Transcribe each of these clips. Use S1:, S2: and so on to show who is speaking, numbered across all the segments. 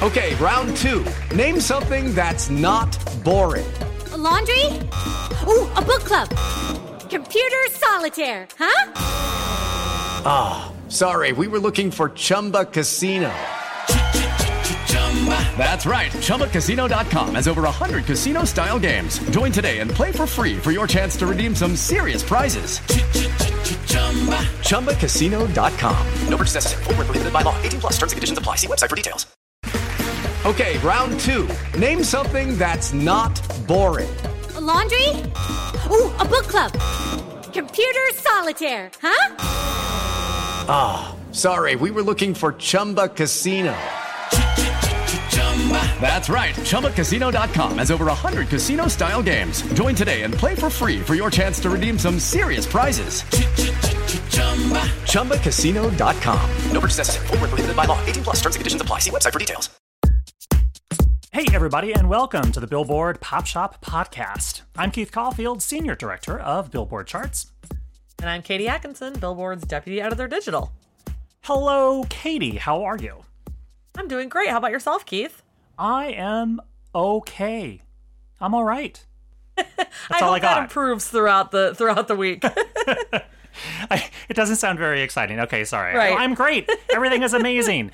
S1: Okay, round two. Name something that's not boring.
S2: A laundry? Ooh, a book club. Computer solitaire, huh?
S1: Ah, oh, sorry, we were looking for Chumba Casino. That's right, ChumbaCasino.com has over 100 casino-style games. Join today and play for free for your chance to redeem some serious prizes. ChumbaCasino.com. No purchase necessary. Void where prohibited by law. 18 plus. Terms and conditions apply. See website for details. Okay, round two. Name something that's not boring.
S2: A laundry? Ooh, a book club. Computer solitaire, huh?
S1: Ah, oh, sorry, we were looking for Chumba Casino. That's right, ChumbaCasino.com has over 100 casino-style games. Join today and play for free for your chance to redeem some serious prizes. ChumbaCasino.com. No purchase necessary. Void where prohibited by law. 18 plus. Terms and conditions apply. See website for details.
S3: Hey, everybody, and welcome to the Billboard Pop Shop Podcast. I'm Keith Caulfield, Senior Director of Billboard Charts.
S4: And I'm Katie Atkinson, Billboard's Deputy Editor Digital.
S3: Hello, Katie. How are you?
S4: I'm doing great. How about yourself, Keith?
S3: I am okay. I'm all right. That's
S4: I
S3: all
S4: hope
S3: I got.
S4: That improves throughout the week.
S3: It doesn't sound very exciting. Okay, sorry.
S4: Right.
S3: I'm great. Everything is amazing.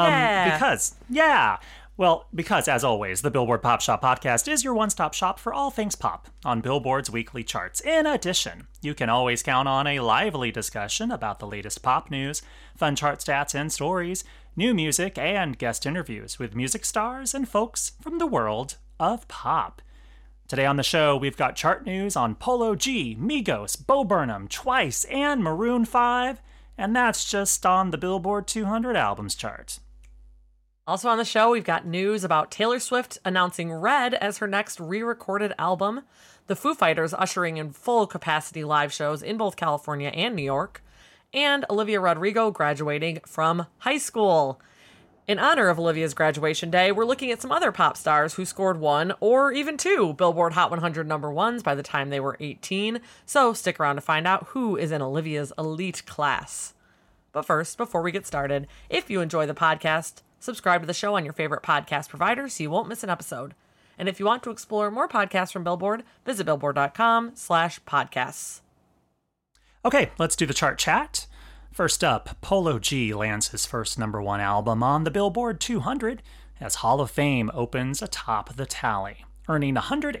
S4: Yeah.
S3: Because, as always, the Billboard Pop Shop Podcast is your one-stop shop for all things pop on Billboard's weekly charts. In addition, you can always count on a lively discussion about the latest pop news, fun chart stats and stories, new music, and guest interviews with music stars and folks from the world of pop. Today on the show, we've got chart news on Polo G, Migos, Bo Burnham, Twice, and Maroon 5, and that's just on the Billboard 200 Albums chart.
S4: Also on the show, we've got news about Taylor Swift announcing Red as her next re-recorded album, the Foo Fighters ushering in full-capacity live shows in both California and New York, and Olivia Rodrigo graduating from high school. In honor of Olivia's graduation day, we're looking at some other pop stars who scored one or even two Billboard Hot 100 number ones by the time they were 18, so stick around to find out who is in Olivia's elite class. But first, before we get started, if you enjoy the podcast, subscribe to the show on your favorite podcast provider so you won't miss an episode. And if you want to explore more podcasts from Billboard, visit billboard.com/podcasts.
S3: Okay, let's do the chart chat. First up, Polo G lands his first number one album on the Billboard 200 as Hall of Fame opens atop the tally, earning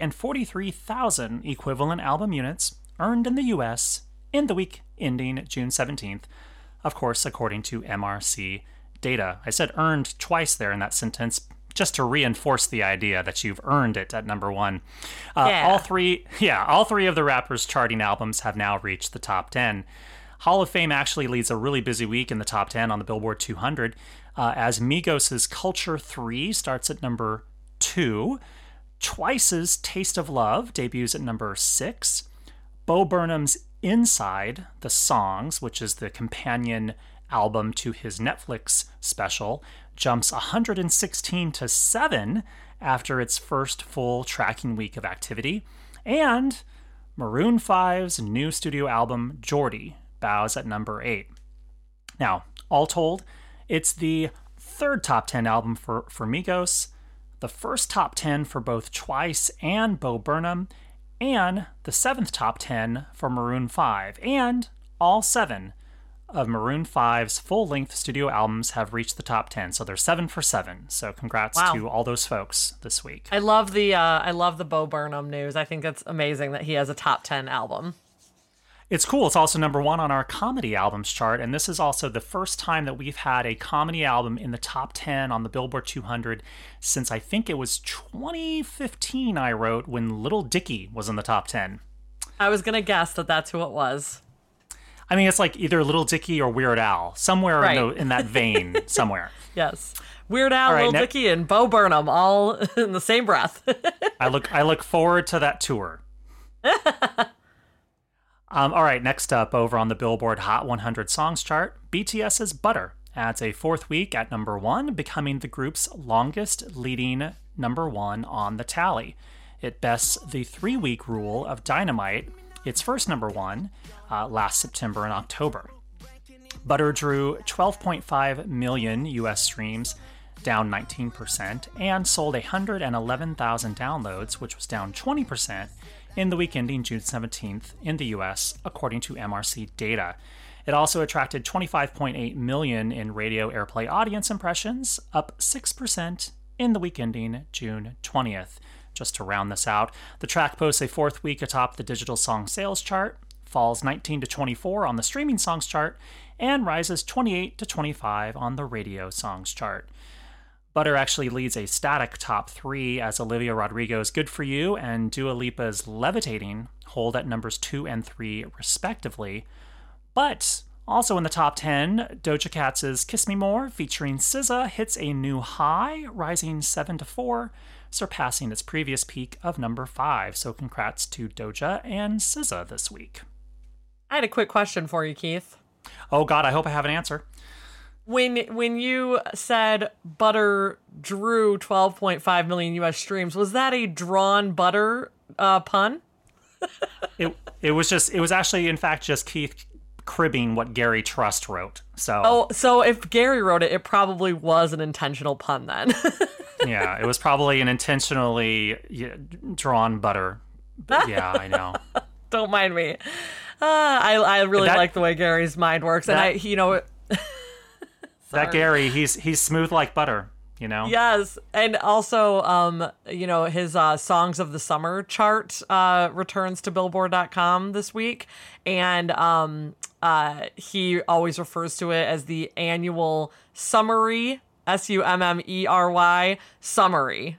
S3: 143,000 equivalent album units earned in the U.S. in the week ending June 17th, of course, according to MRC data. I said earned twice there in that sentence just to reinforce the idea that you've earned it at number one. All three of the rapper's charting albums have now reached the top 10. Hall of Fame actually leads a really busy week in the top 10 on the Billboard 200 as Migos' Culture 3 starts at number 2. Twice's Taste of Love debuts at number 6. Bo Burnham's Inside the Songs, which is the companion album to his Netflix special, jumps 116 to 7 after its first full tracking week of activity. And Maroon 5's new studio album, Jordy, bows at number 8. Now, all told, it's the third top 10 album for Migos, the first top 10 for both Twice and Bo Burnham, and the seventh top 10 for Maroon 5, and all 7 of Maroon 5's full-length studio albums have reached the top 10, so they're 7 for 7. So congrats to all those folks this week.
S4: I love the Bo Burnham news. I think it's amazing that he has a top 10 album.
S3: It's cool. It's also number 1 on our comedy albums chart, and this is also the first time that we've had a comedy album in the top 10 on the Billboard 200 since I think it was 2015 I wrote when Little Dicky was in the top 10.
S4: I was going to guess that that's who it was.
S3: I mean, it's like either Little Dicky or Weird Al, somewhere in that vein, somewhere.
S4: Yes. Weird Al, Little Dicky, and Bo Burnham, all in the same breath.
S3: I look forward to that tour. All right, next up, over on the Billboard Hot 100 Songs chart, BTS's Butter adds a fourth week at number 1, becoming the group's longest leading number 1 on the tally. It bests the 3-week rule of Dynamite, its first number 1, last September and October. Butter drew 12.5 million U.S. streams, down 19%, and sold 111,000 downloads, which was down 20% in the week ending June 17th in the US, according to MRC data. It also attracted 25.8 million in radio airplay audience impressions, up 6% in the week ending June 20th. Just to round this out, the track posts a fourth week atop the digital song sales chart, falls 19 to 24 on the streaming songs chart, and rises 28 to 25 on the radio songs chart. Butter actually leads a static top 3 as Olivia Rodrigo's Good For You and Dua Lipa's Levitating hold at numbers 2 and 3 respectively. But also in the top 10, Doja Cat's Kiss Me More featuring SZA hits a new high, rising 7 to 4, surpassing its previous peak of number 5. So congrats to Doja and SZA this week.
S4: I had a quick question for you, Keith.
S3: Oh God, I hope I have an answer.
S4: When you said Butter drew 12.5 million US streams, was that a drawn butter pun?
S3: It was actually in fact just Keith cribbing what Gary Trust wrote. So
S4: if Gary wrote it, it probably was an intentional pun then.
S3: Yeah, it was probably an intentionally drawn butter. Yeah, I know.
S4: Don't mind me. I really like the way Gary's mind works,
S3: that Gary, he's smooth like butter, you know?
S4: Yes, and also, his Songs of the Summer chart returns to Billboard.com this week, and he always refers to it as the annual Summary, SUMMERY, Summary,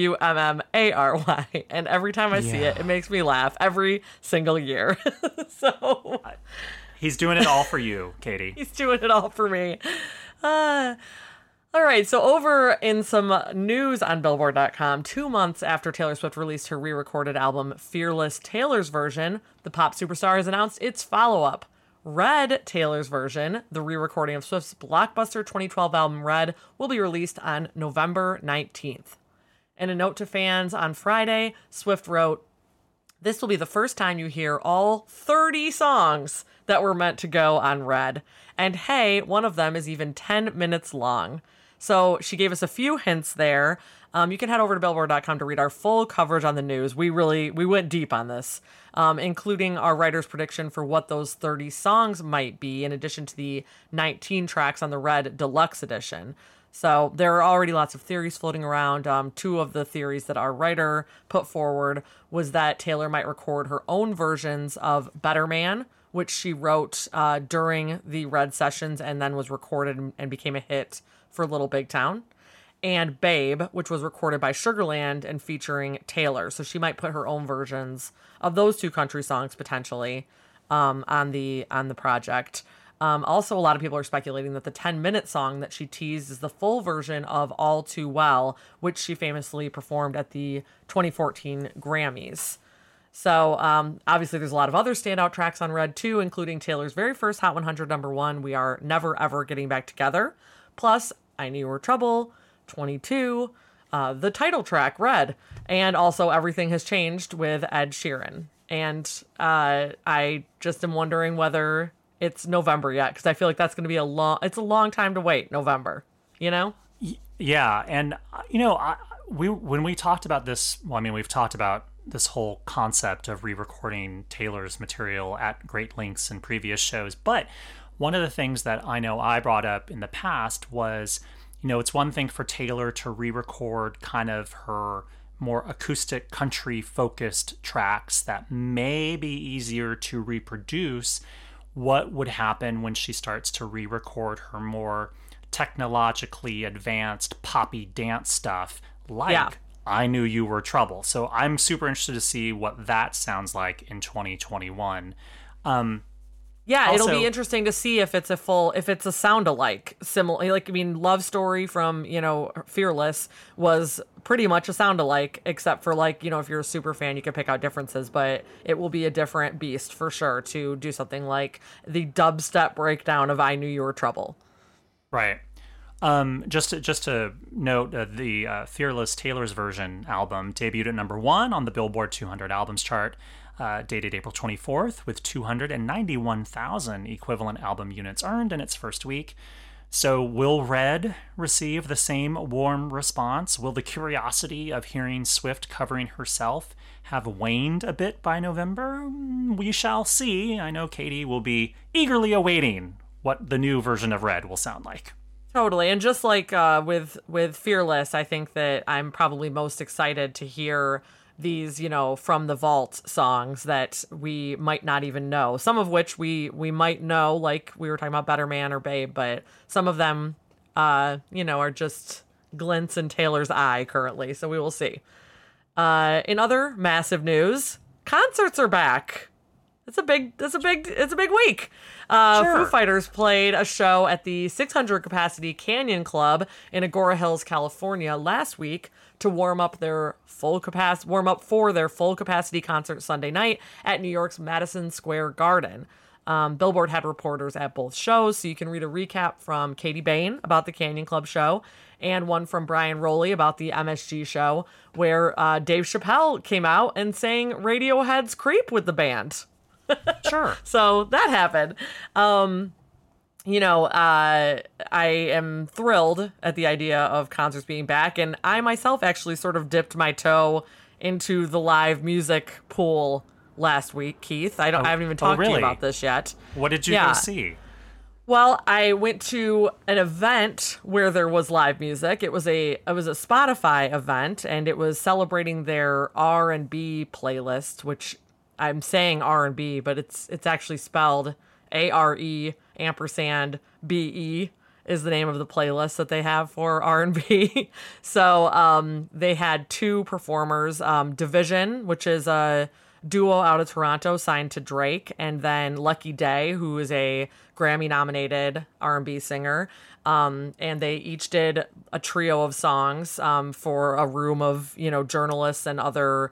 S4: SUMMARY, and every time I see it, it makes me laugh every single year. So
S3: he's doing it all for you, Katie.
S4: He's doing it all for me. All right, so over in some news on Billboard.com, 2 months after Taylor Swift released her re-recorded album Fearless Taylor's Version, the pop superstar has announced its follow-up, Red Taylor's Version. The re-recording of Swift's blockbuster 2012 album Red will be released on November 19th. In a note to fans on Friday, Swift wrote, "This will be the first time you hear all 30 songs that were meant to go on Red. And hey, one of them is even 10 minutes long." So she gave us a few hints there. You can head over to Billboard.com to read our full coverage on the news. We went deep on this, including our writer's prediction for what those 30 songs might be, in addition to the 19 tracks on the Red Deluxe Edition. So there are already lots of theories floating around. 2 of the theories that our writer put forward was that Taylor might record her own versions of Better Man, which she wrote during the Red sessions and then was recorded and became a hit for Little Big Town, and Babe, which was recorded by Sugarland and featuring Taylor. So she might put her own versions of those 2 country songs potentially on the project. Also, a lot of people are speculating that the 10-minute song that she teased is the full version of All Too Well, which she famously performed at the 2014 Grammys. So obviously there's a lot of other standout tracks on Red too, including Taylor's very first Hot 100 #1, We Are Never Ever Getting Back Together, plus I Knew You Were Trouble, 22, the title track, Red, and also Everything Has Changed with Ed Sheeran. And I just am wondering whether it's November yet, because I feel like that's going to be a long time to wait, November, you know?
S3: Yeah, and, when we talked about this, we've talked about this whole concept of re-recording Taylor's material at great lengths in previous shows, but one of the things that I know I brought up in the past was, it's one thing for Taylor to re-record kind of her more acoustic country-focused tracks that may be easier to reproduce. What would happen when she starts to re-record her more technologically advanced poppy dance stuff, like I Knew You Were Trouble? So I'm super interested to see what that sounds like in 2021.
S4: It'll be interesting to see if it's a sound-alike, similar. Love Story from, Fearless was pretty much a sound-alike, except for if you're a super fan, you can pick out differences, but it will be a different beast for sure to do something like the dubstep breakdown of I Knew You Were Trouble.
S3: Right. Just to note, the Fearless Taylor's Version album debuted at #1 on the Billboard 200 albums chart, dated April 24th, with 291,000 equivalent album units earned in its first week. So will Red receive the same warm response? Will the curiosity of hearing Swift covering herself have waned a bit by November? We shall see. I know Katie will be eagerly awaiting what the new version of Red will sound like.
S4: Totally. And just like with Fearless, I think that I'm probably most excited to hear these, from the vault songs that we might not even know. Some of which we might know, like we were talking about Better Man or Babe, but some of them, are just glints in Taylor's eye currently. So we will see. In other massive news, concerts are back. It's a big week.
S3: Sure.
S4: Foo Fighters played a show at the 600 capacity Canyon Club in Agora Hills, California last week to warm up for their full capacity concert Sunday night at New York's Madison Square Garden. Billboard had reporters at both shows, so you can read a recap from Katie Bain about the Canyon Club show and one from Brian Rowley about the MSG show, where Dave Chappelle came out and sang Radiohead's Creep with the band.
S3: Sure.
S4: So that happened. I am thrilled at the idea of concerts being back, and I myself actually sort of dipped my toe into the live music pool last week, Keith. I haven't even talked to you about this yet.
S3: What did you go see?
S4: Well, I went to an event where there was live music. It was a Spotify event, and it was celebrating their R&B playlist, which I'm saying R&B, but it's actually spelled ARE &BE is the name of the playlist that they have for R&B. So they had two performers, Division, which is a duo out of Toronto signed to Drake, and then Lucky Day, who is a Grammy-nominated R&B singer. And they each did a trio of songs for a room of, journalists and other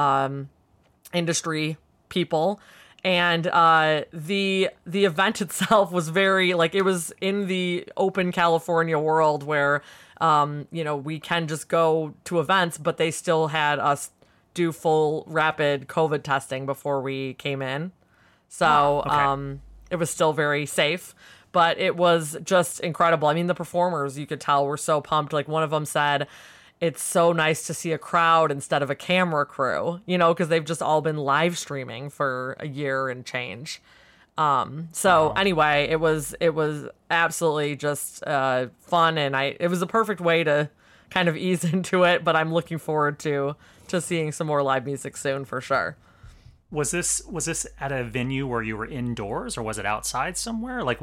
S4: industry people. And the event itself was very, it was in the open California world where, we can just go to events, but they still had us do full rapid COVID testing before we came in. So
S3: okay.
S4: It was still very safe, but it was just incredible. I mean, the performers, you could tell, were so pumped. Like, one of them said, it's so nice to see a crowd instead of a camera crew, because they've just all been live streaming for a year and change. Anyway, it was absolutely just fun, and it was a perfect way to kind of ease into it, but I'm looking forward to seeing some more live music soon for sure.
S3: Was this at a venue where you were indoors, or was it outside somewhere? And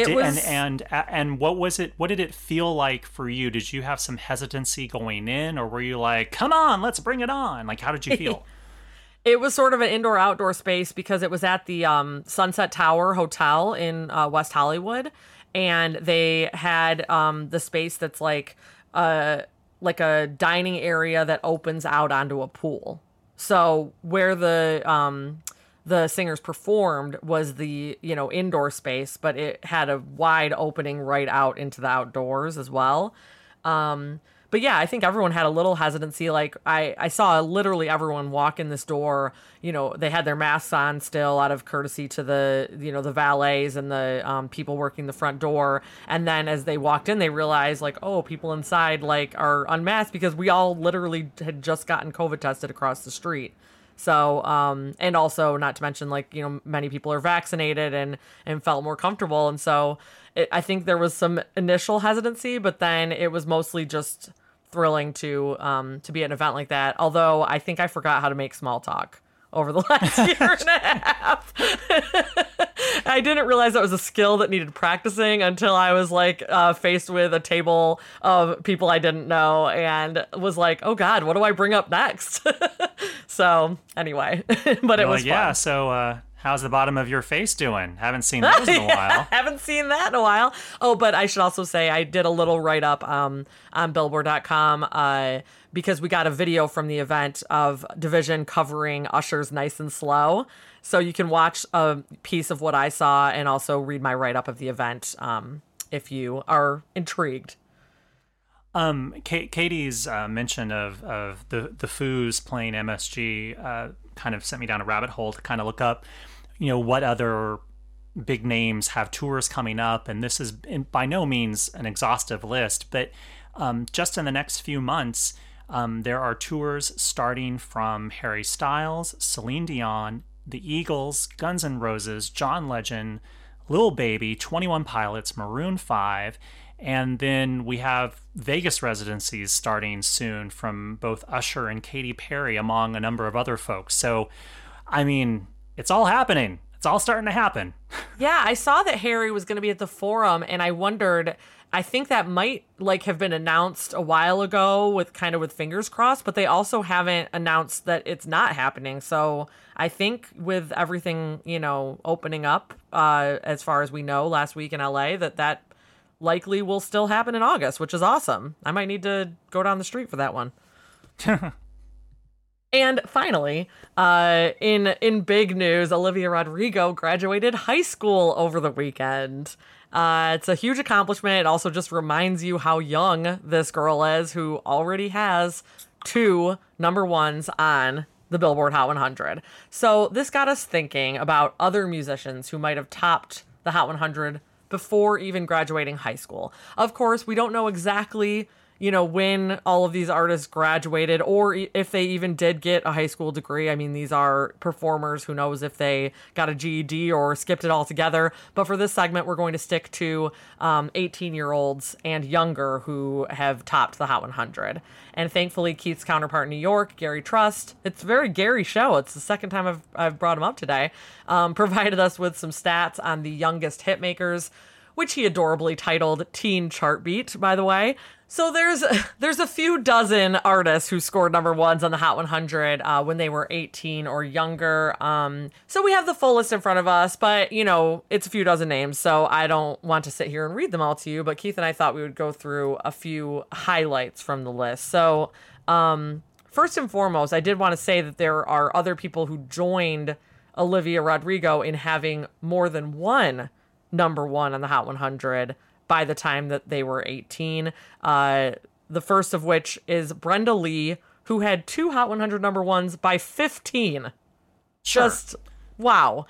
S3: what was it? What did it feel like for you? Did you have some hesitancy going in, or were you like, "Come on, let's bring it on"? Like, how did you feel?
S4: It was sort of an indoor-outdoor space because it was at the Sunset Tower Hotel in West Hollywood, and they had the space that's like a dining area that opens out onto a pool. So where the singers performed was the, indoor space, but it had a wide opening right out into the outdoors as well. But yeah, I think everyone had a little hesitancy. Like, I saw literally everyone walk in this door. They had their masks on still out of courtesy to the, the valets and the people working the front door. And then as they walked in, they realized, people inside, are unmasked because we all literally had just gotten COVID tested across the street. So, and also not to mention, many people are vaccinated and felt more comfortable. And so I think there was some initial hesitancy, but then it was mostly just thrilling to be at an event like that. Although I think I forgot how to make small talk over the last year and a half. I didn't realize that was a skill that needed practicing until I was faced with a table of people I didn't know and was like, oh God, what do I bring up next? So anyway, but it was fun.
S3: Yeah. So, how's the bottom of your face doing? Haven't seen those in a while.
S4: Haven't seen that in a while. Oh, but I should also say I did a little write-up on Billboard.com because we got a video from the event of Division covering Usher's Nice and Slow. So you can watch a piece of what I saw and also read my write-up of the event if you are intrigued.
S3: Katie's mention of the Foos playing MSG kind of sent me down a rabbit hole to kind of look up, what other big names have tours coming up, and this is by no means an exhaustive list, but just in the next few months, there are tours starting from Harry Styles, Celine Dion, The Eagles, Guns N' Roses, John Legend, Lil Baby, 21 Pilots, Maroon 5, and then we have Vegas residencies starting soon from both Usher and Katy Perry, among a number of other folks. So, I mean, it's all happening. It's all starting to happen.
S4: Yeah, I saw that Harry was going to be at the Forum, and I wondered, I think that might have been announced a while ago with fingers crossed, but they also haven't announced that it's not happening. So I think with everything, opening up, as far as we know last week in LA, that likely will still happen in August, which is awesome. I might need to go down the street for that one. And finally, in big news, Olivia Rodrigo graduated high school over the weekend. It's a huge accomplishment. It also just reminds you how young this girl is, who already has 2 number ones on the Billboard Hot 100. So this got us thinking about other musicians who might have topped the Hot 100 before even graduating high school. Of course, we don't know exactly when all of these artists graduated or if they even did get a high school degree. I mean, these are performers. Who knows if they got a GED or skipped it altogether. But for this segment, we're going to stick to 18-year-olds and younger who have topped the Hot 100. And thankfully, Keith's counterpart in New York, Gary Trust, it's a very Gary show. It's the second time I've brought him up today, provided us with some stats on the youngest hitmakers, which he adorably titled Teen Chart Beat, by the way. So there's a few dozen artists who scored number ones on the Hot 100 when they were 18 or younger. So we have the full list in front of us, but it's a few dozen names, so I don't want to sit here and read them all to you. But Keith and I thought we would go through a few highlights from the list. So first and foremost, I did want to say that there are other people who joined Olivia Rodrigo in having more than one number one on the Hot 100 by the time that they were 18. The first of which is Brenda Lee, who had 2 Hot 100 number ones by 15.
S3: Sure.
S4: Just, wow.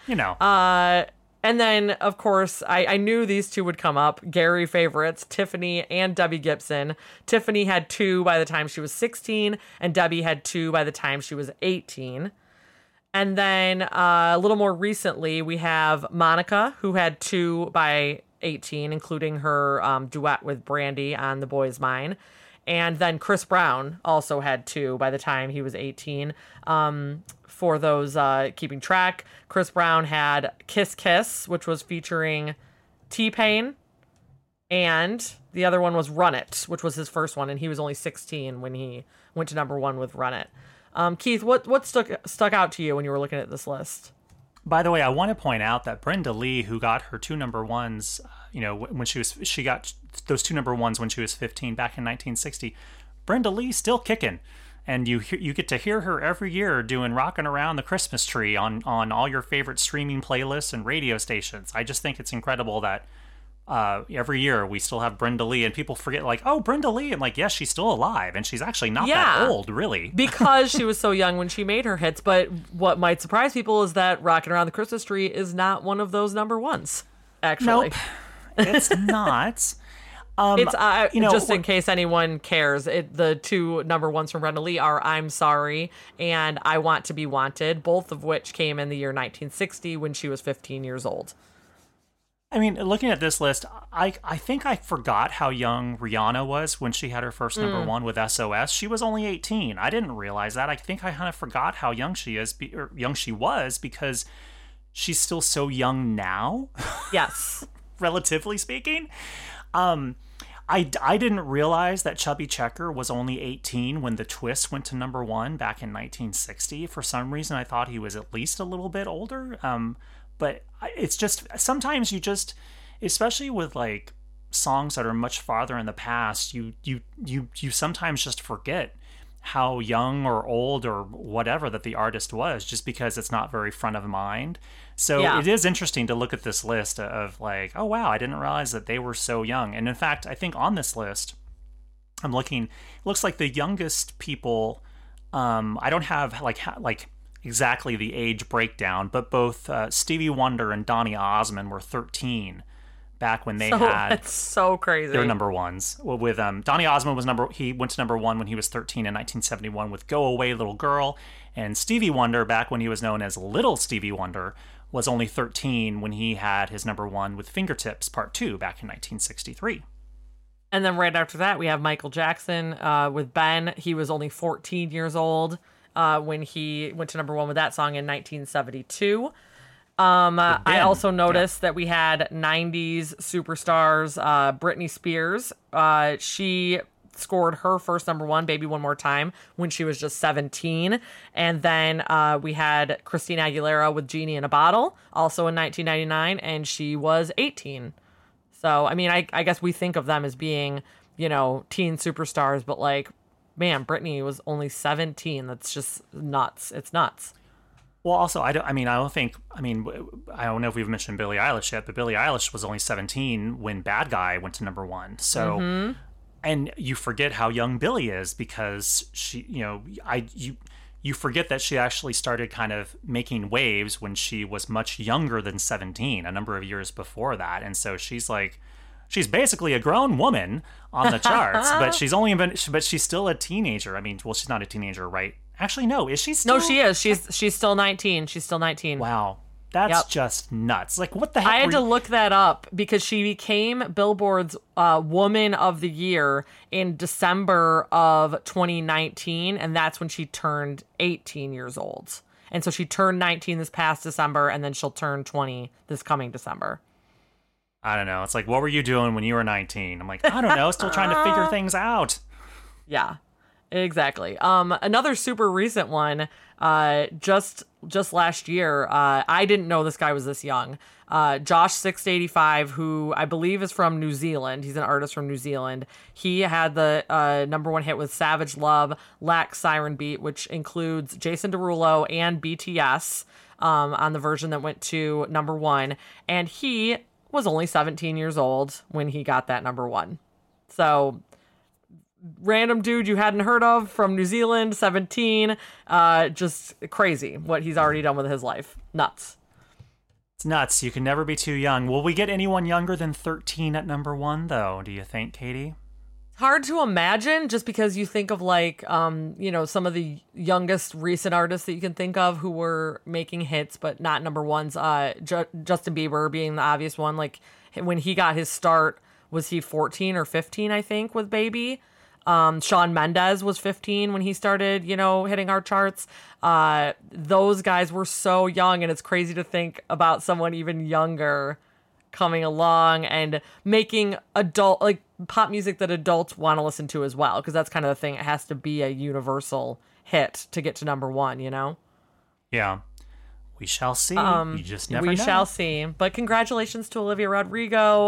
S4: And then, of course, I knew these two would come up. Gary favorites, Tiffany and Debbie Gibson. Tiffany had 2 by the time she was 16, and Debbie had 2 by the time she was 18. And then a little more recently, we have Monica, who had 2 by 18, including her duet with Brandy on The Boy Is Mine. And then Chris Brown also had 2 by the time he was 18. For those keeping track, Chris Brown had Kiss Kiss, which was featuring T-Pain. And the other one was Run It, which was his first one. And he was only 16 when he went to number 1 with Run It. Keith, what stuck out to you when you were looking at this list?
S3: By the way, I want to point out that Brenda Lee, who got her 2 number ones, when she got those 2 number ones when she was 15 back in 1960, Brenda Lee still kicking, and you get to hear her every year doing "Rockin' Around the Christmas Tree" on all your favorite streaming playlists and radio stations. I just think it's incredible that every year we still have Brenda Lee, and people forget, oh, Brenda Lee, and yes, she's still alive, and she's actually not that old, really.
S4: Because she was so young when she made her hits. But what might surprise people is that Rockin' Around the Christmas Tree is not one of those number ones, actually.
S3: Nope, it's not.
S4: It's just in case anyone cares, the 2 number ones from Brenda Lee are "I'm Sorry" and "I Want to Be Wanted," both of which came in the year 1960 when she was 15 years old.
S3: I mean, looking at this list, I think I forgot how young Rihanna was when she had her first number one with SOS. She was only 18. I didn't realize that. I think I kind of forgot how young she was because she's still so young now.
S4: Yes.
S3: Relatively speaking. I didn't realize that Chubby Checker was only 18 when The Twist went to number 1 back in 1960. For some reason, I thought he was at least a little bit older. But it's just, sometimes you just, especially with songs that are much farther in the past, you sometimes just forget how young or old or whatever that the artist was, just because it's not very front of mind. So It is interesting to look at this list of oh wow, I didn't realize that they were so young. And in fact, I think on this list, I'm looking, it looks like the youngest people, I don't have exactly the age breakdown, but both Stevie Wonder and Donny Osmond were 13 back when they had
S4: that's so crazy.
S3: their number ones. Well, with Donny Osmond he went to number one when he was 13 in 1971 with "Go Away Little Girl," and Stevie Wonder, back when he was known as Little Stevie Wonder, was only 13 when he had his number one with "Fingertips" Part 2 back in 1963.
S4: And then right after that, we have Michael Jackson with "Ben." He was only 14 years old when he went to number one with that song in 1972. I also noticed that we had 90s superstars, Britney Spears. She scored her first number one, "Baby One More Time," when she was just 17. And then we had Christina Aguilera with "Genie in a Bottle," also in 1999, and she was 18. So, I mean, I guess we think of them as being, teen superstars, but man, Britney was only 17. That's just nuts. It's nuts.
S3: Well, also, I don't know if we've mentioned Billie Eilish yet, but Billie Eilish was only 17 when "Bad Guy" went to number one. So, and you forget how young Billie is because she, you forget that she actually started kind of making waves when she was much younger than 17, a number of years before that. And so she's basically a grown woman on the charts, but she's still a teenager. I mean, well, she's not a teenager, right? Actually, no. Is she still?
S4: No, she is. She's still 19. She's still 19.
S3: Wow. That's just nuts. What the heck?
S4: I had to look that up because she became Billboard's Woman of the Year in December of 2019, and that's when she turned 18 years old. And so she turned 19 this past December, and then she'll turn 20 this coming December.
S3: I don't know. It's what were you doing when you were 19? I'm I don't know. Still trying to figure things out. Yeah.
S4: Exactly. Another super recent one, just last year. I didn't know this guy was this young. Josh 685, who I believe is from New Zealand. He's an artist from New Zealand. He had the number one hit with "Savage Love," "Lack Siren Beat," which includes Jason Derulo and BTS on the version that went to number one. And he was only 17 years old when he got that number one. So, random dude you hadn't heard of from New Zealand, 17. Just crazy what he's already done with his life. Nuts.
S3: It's nuts. You can never be too young. Will we get anyone younger than 13 at number one, though, do you think, Katie?
S4: Hard to imagine, just because you think of some of the youngest recent artists that you can think of who were making hits but not number ones. Justin Bieber being the obvious one. When he got his start, was he 14 or 15, I think, with "Baby"? Shawn Mendes was 15 when he started, hitting our charts. Those guys were so young, and it's crazy to think about someone even younger coming along and making adult, pop music that adults want to listen to as well, because that's kind of the thing. It has to be a universal hit to get to number one,
S3: Yeah. We shall see. You just never know.
S4: We shall see. But congratulations to Olivia Rodrigo.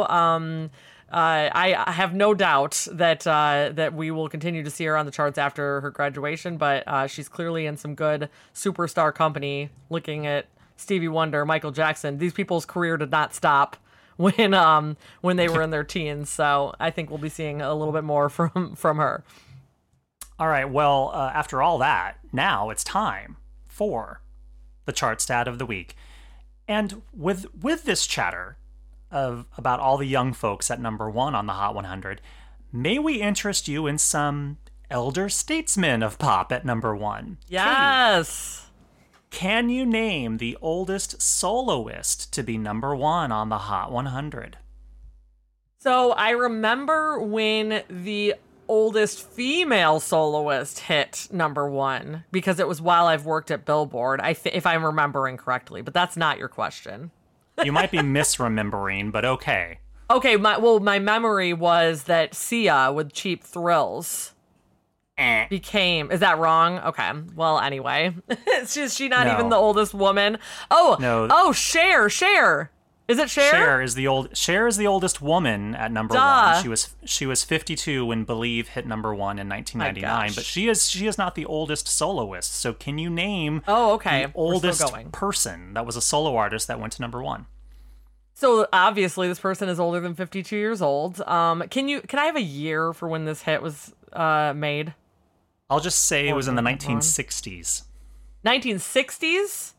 S4: I have no doubt that we will continue to see her on the charts after her graduation, but she's clearly in some good superstar company. Looking at Stevie Wonder, Michael Jackson, these people's career did not stop when they were in their teens. So I think we'll be seeing a little bit more from her.
S3: All right. Well, after all that, now it's time for the chart stat of the week. And with this chatter about all the young folks at number one on the Hot 100, may we interest you in some elder statesmen of pop at number one?
S4: Yes.
S3: Katie, can you name the oldest soloist to be number one on the Hot 100?
S4: So I remember when the oldest female soloist hit number one, because it was while I've worked at Billboard, if I'm remembering correctly, but that's not your question.
S3: You might be misremembering, but okay.
S4: Okay, my memory was that Sia with "Cheap Thrills" became... Is that wrong? Okay. Well, anyway. She's not even the oldest woman. Oh, no. Oh, Cher. Is it Cher?
S3: Cher is the oldest woman at number one. She was 52 when "Believe" hit number one in 1999, but she is not the oldest soloist. So can you name the oldest person that was a solo artist that went to number one?
S4: So obviously this person is older than 52 years old. Can I have a year for when this hit was made?
S3: I'll just say it was in the 1960s.
S4: 1960s?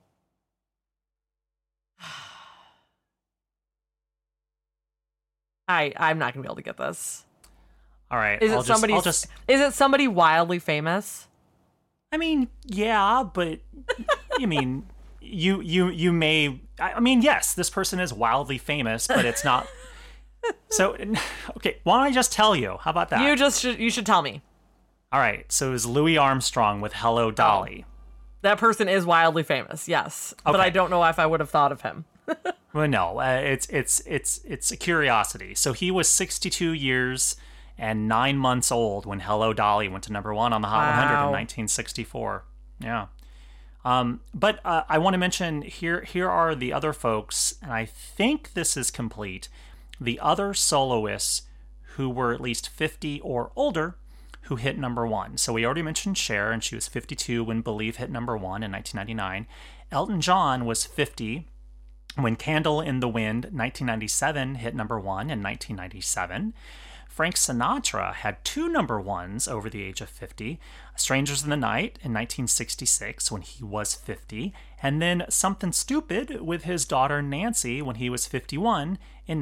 S4: I'm not going to be able to get this.
S3: All right.
S4: Is it somebody wildly famous?
S3: I mean, yeah, but you mean you may. I mean, yes, this person is wildly famous, but it's not. So, okay, why don't I just tell you? How about that?
S4: You should tell me.
S3: All right. So it was Louis Armstrong with "Hello, Dolly."
S4: That person is wildly famous, yes, but I don't know if I would have thought of him.
S3: Well, no, it's a curiosity. So he was 62 years and 9 months old when "Hello, Dolly" went to number 1 on the Hot 100 in 1964. Yeah. But I want to mention here are the other folks, and I think this is complete. The other soloists who were at least 50 or older who hit number 1. So we already mentioned Cher, and she was 52 when "Believe" hit number 1 in 1999. Elton John was 50 when "Candle in the Wind" 1997 hit number 1 in 1997. Frank Sinatra had 2 number 1s over the age of 50. "Strangers in the Night" in 1966 when he was 50. And then "Something Stupid" with his daughter Nancy when he was 51 in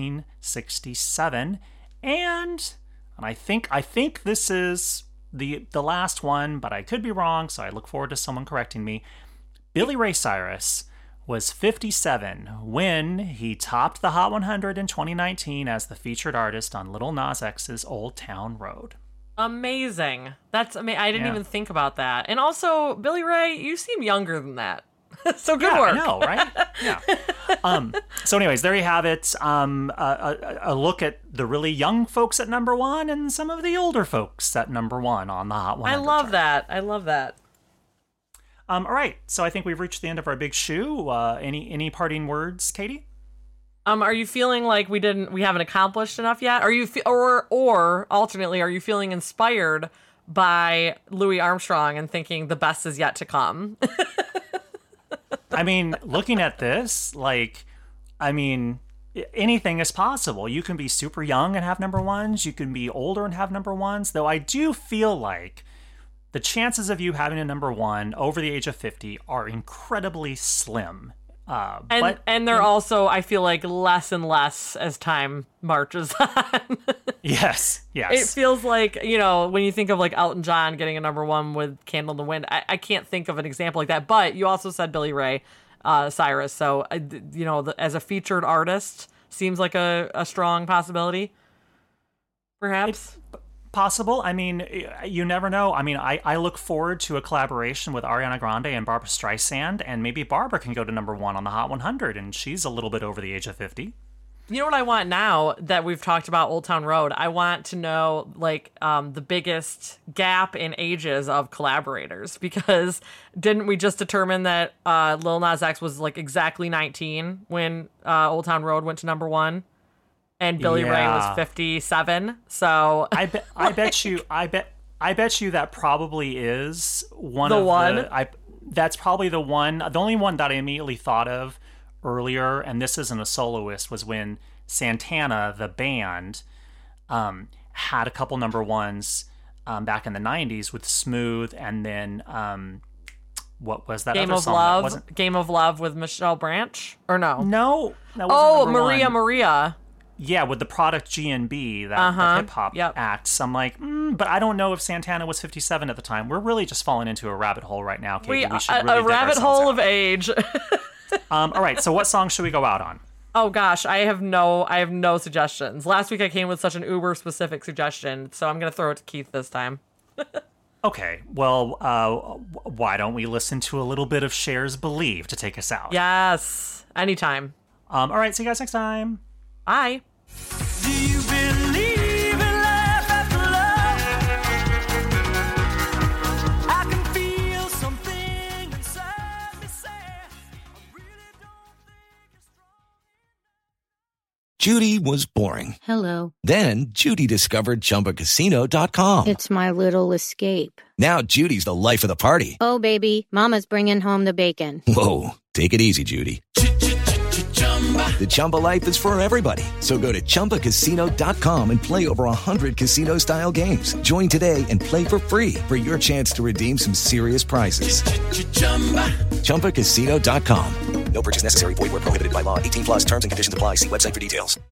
S3: 1967. And I think this is the last one, but I could be wrong, so I look forward to someone correcting me. Billy Ray Cyrus was 57 when he topped the Hot 100 in 2019 as the featured artist on Lil Nas X's Old Town Road.
S4: Amazing. That's amazing. I didn't even think about that. And also, Billy Ray, you seem younger than that. So good work.
S3: I know, right? Yeah. So anyways, there you have it. A look at the really young folks at number 1 and some of the older folks at number 1 on the Hot 100.
S4: I love that. I love that.
S3: All right, so I think we've reached the end of our big shoe. Any parting words, Katie?
S4: Are you feeling like we haven't accomplished enough yet? Are you or alternately, are you feeling inspired by Louis Armstrong and thinking the best is yet to come?
S3: I mean, looking at this, anything is possible. You can be super young and have number 1s. You can be older and have number 1s. Though I do feel like the chances of you having a number 1 over the age of 50 are incredibly slim.
S4: And they're also, I feel like, less and less as time marches on. Yes. It feels like, when you think of like Elton John getting a number 1 with "Candle in the Wind," I can't think of an example like that. But you also said Billy Ray Cyrus. So, as a featured artist, seems like a strong possibility, perhaps.
S3: Possible. I mean, you never know. I mean, I look forward to a collaboration with Ariana Grande and Barbra Streisand, and maybe Barbara can go to number 1 on the Hot 100, and she's a little bit over the age of 50.
S4: You know what I want now that we've talked about Old Town Road? I want to know, the biggest gap in ages of collaborators, because didn't we just determine that Lil Nas X was, exactly 19 when Old Town Road went to number 1? And Billy Ray was 57, so I
S3: bet you that probably is one. That's probably the one. The only one that I immediately thought of earlier, and this isn't a soloist, was when Santana, the band, had a couple number 1s back in the 90s with "Smooth," and then what was that
S4: Game
S3: other
S4: of
S3: song?
S4: Love? Game of Love with Michelle Branch? Or no?
S3: No. That wasn't
S4: Maria
S3: 1.
S4: Maria.
S3: Yeah, with the Product GNB, that hip-hop act. So I'm like, but I don't know if Santana was 57 at the time. We're really just falling into a rabbit hole right now, Katie. We should really
S4: a rabbit hole of age.
S3: All right, so what song should we go out on?
S4: Oh gosh, I have no suggestions. Last week I came with such an uber-specific suggestion, so I'm going to throw it to Keith this time.
S3: Okay, well, why don't we listen to a little bit of Cher's "Believe" to take us out?
S4: Yes, anytime.
S3: All right, see you guys next time.
S4: Bye.
S5: Do you believe in life after love? I can feel something inside me say, I really don't think you're strong.
S6: Judy was boring.
S7: Hello.
S6: Then Judy discovered ChumbaCasino.com.
S7: It's my little escape.
S6: Now Judy's the life of the party.
S7: Oh, baby, mama's bringing home the bacon.
S6: Whoa, take it easy, Judy. The Chumba life is for everybody. So go to ChumbaCasino.com and play over 100 casino-style games. Join today and play for free for your chance to redeem some serious prizes. ChumbaCasino.com. No purchase necessary. Void where prohibited by law. 18 plus terms and conditions apply. See website for details.